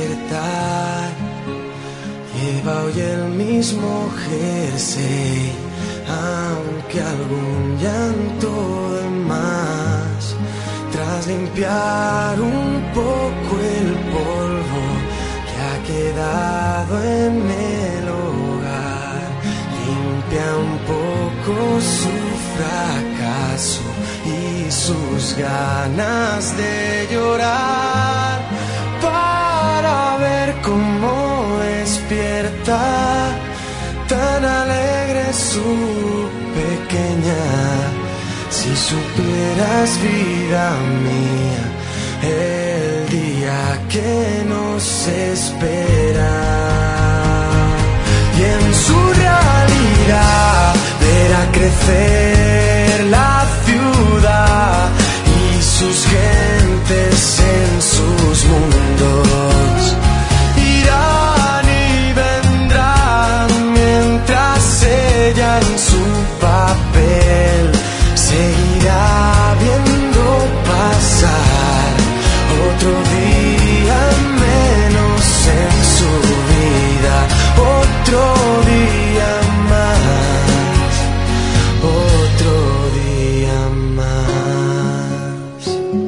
despertar. Lleva hoy el mismo jersey, aunque algún llanto de más. Tras limpiar un poco el polvo que ha quedado en el hogar, limpia un poco su fracaso y sus ganas de llorar, para ver cómo despierta tan alegre su pequeña. Si supieras, vida mía, el día que nos espera. Y en su realidad verá crecer la ciudad y sus gentes en sus mundos. Irán y vendrán mientras ella en su papel seguirá viendo pasar otro día menos en su vida, otro día más, otro día más.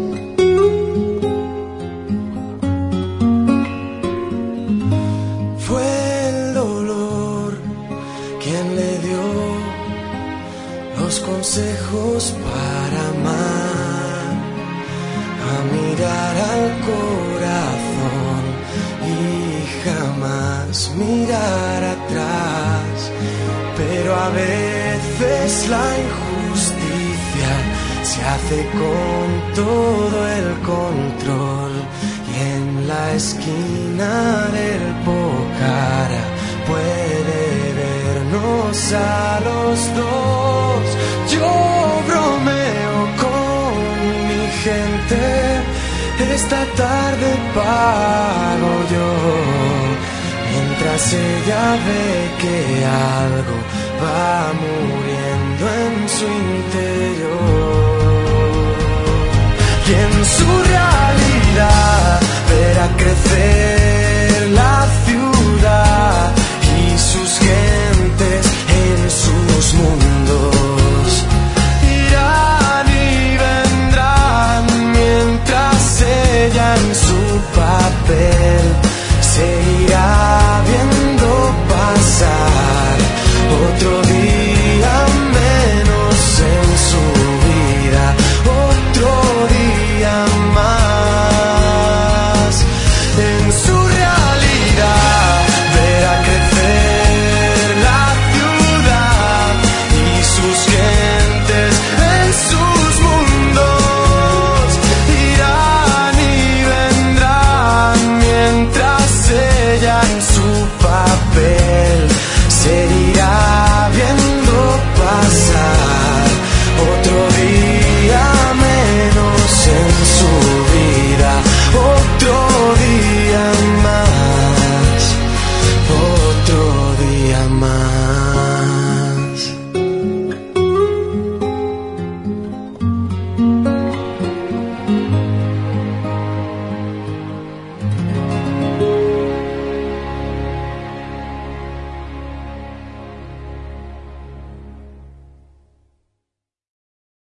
Fue el dolor quien le dio los consejos para amar, a mirar al corazón y jamás mirar atrás. Pero a veces la injusticia se hace con todo el control, y en la esquina del Pokhara puede vernos a los dos. Yo bromeo con mi gente, esta tarde pago yo, mientras ella ve que algo va muriendo en su interior. Y en su realidad verá crecer